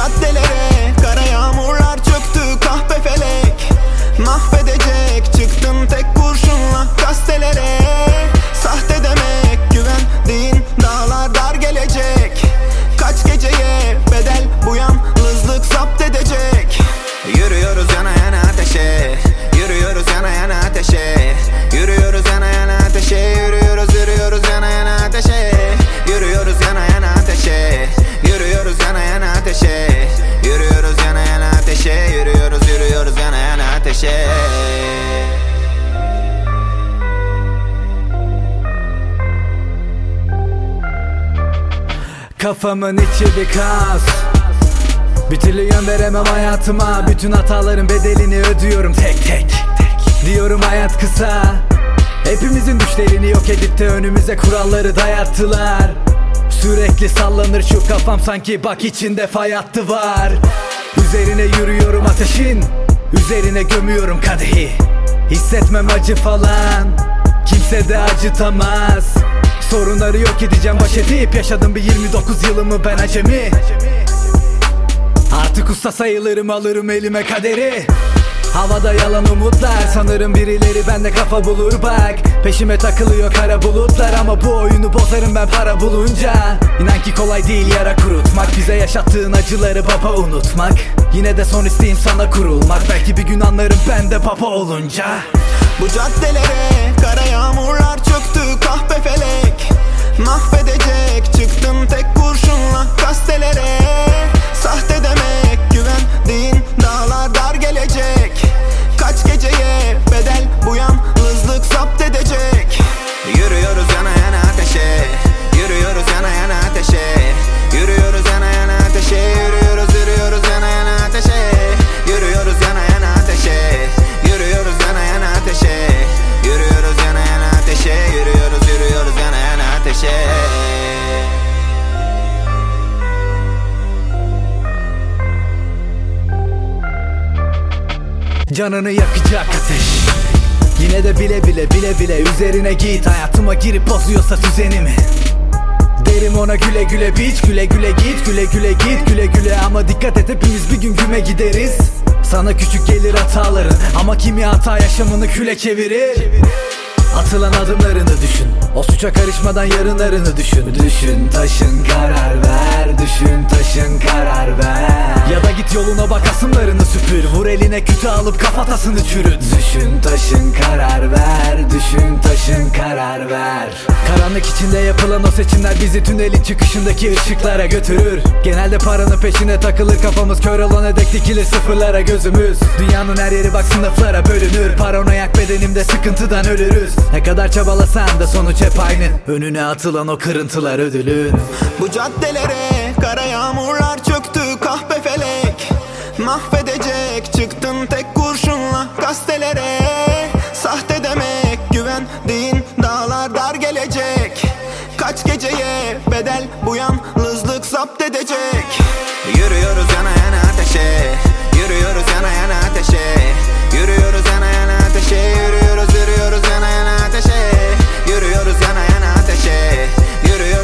caddelere kara yağmurlar çöktü, kahpe felek mahvedecek. Çıktın tek kurşunla gazetelere. Sahte demek güvendiğin dağlar dar gelecek. Kaç geceye bedel bu yalnızlık zapt edecek. Yürüyoruz yana yana ateşe, yürüyoruz yana yana ateşe, yürüyoruz yana yana ateşe, yürüyoruz yürüyoruz yana yana ateşe, yürüyoruz yana yana ateşe, yürüyoruz yana yana ateşe, yürüyoruz yana yana ateşe, yürüyoruz yürüyoruz yana yana ateşe. Kafamın içi bir kaos, bir türlü yön veremem hayatıma. Bütün hataların bedelini ödüyorum tek tek. Diyorum hayat kısa, hepimizin düşlerini yok edip de önümüze kuralları dayattılar. Sürekli sallanır şu kafam, sanki bak içinde fay hattı var. Üzerine yürüyorum ateşin, üzerine gömüyorum kadehi. Hissetmem acı falan, kimse de acıtamaz. Sorunları yok edeceğim baş edip, yaşadım bir 29 yılımı ben acemi. Artık usta sayılırım, alırım elime kaderi. Havada yalan umutlar, sanırım birileri bende kafa bulur bak. Peşime takılıyor kara bulutlar, ama bu oyunu bozarım ben para bulunca. İnan ki kolay değil yara kurutmak, bize yaşattığın acıları baba unutmak. Yine de son isteğim sana kurulmak, belki bir gün anlarım ben de baba olunca. Bu caddelere kara yağmurlar çöktü, kahpe felek mahvedecek. Çıktın tek kurşunla gazetelere. Sahte demek güvendiğin dağlar dar gelecek. Kaç geceye bedel bu yalnızlık zapt edecek. Yürüyoruz yana yana ateşe, yürüyoruz yana yana ateşe, yürüyoruz yana yana ateşe, yürüyoruz yürüyoruz yana yana ateşe, yürüyoruz yana yana ateşe, yürüyoruz yana yana ateşe, yürüyoruz yana yana ateşe, yürüyoruz yürüyoruz yana yana ateşe. Canını yakacak ateş, yine de bile bile üzerine git. Hayatıma girip bozuyorsa düzenimi, derim ona güle güle biç, güle güle git, güle güle git, güle güle. Ama dikkat et, hepimiz bir gün güme gideriz. Sana küçük gelir hataların, ama kimi hata yaşamını küle çevirir. Atılan adımlarını düşün, o suça karışmadan yarınlarını düşün. Düşün taşın karar ver, düşün taşın karar ver. Ya da git yoluna bak, asımlarını süpür, vur eline kütü alıp kafatasını çürüt. Düşün taşın karar ver, düşün taşın karar ver. Karanlık içinde yapılan o seçimler bizi tünelin çıkışındaki ışıklara götürür. Genelde paranın peşine takılır kafamız, kör olana dek dikilir sıfırlara gözümüz. Dünyanın her yeri bak sınıflara bölünür, paranoyak bedenimde sıkıntıdan ölürüz. Ne kadar çabalasan da sonuç hep aynı, önüne atılan o kırıntılar ödülün. Bu caddelere kara yağmurlar çöktü, kahpe felek mahvedecek. Çıktın tek kurşunla gazetelere. Sahte demek güvendiğin dağlar dar gelecek. Kaç geceye bedel bu yalnızlık zapt edecek. Yürüyoruz yana yana ateşe, yürüyoruz yana yana ateşe, yürüyoruz yana yana ateşe, yürüyoruz yürüyoruz yana yana ateşe, yürüyoruz yana yana ateşe, yürüyoruz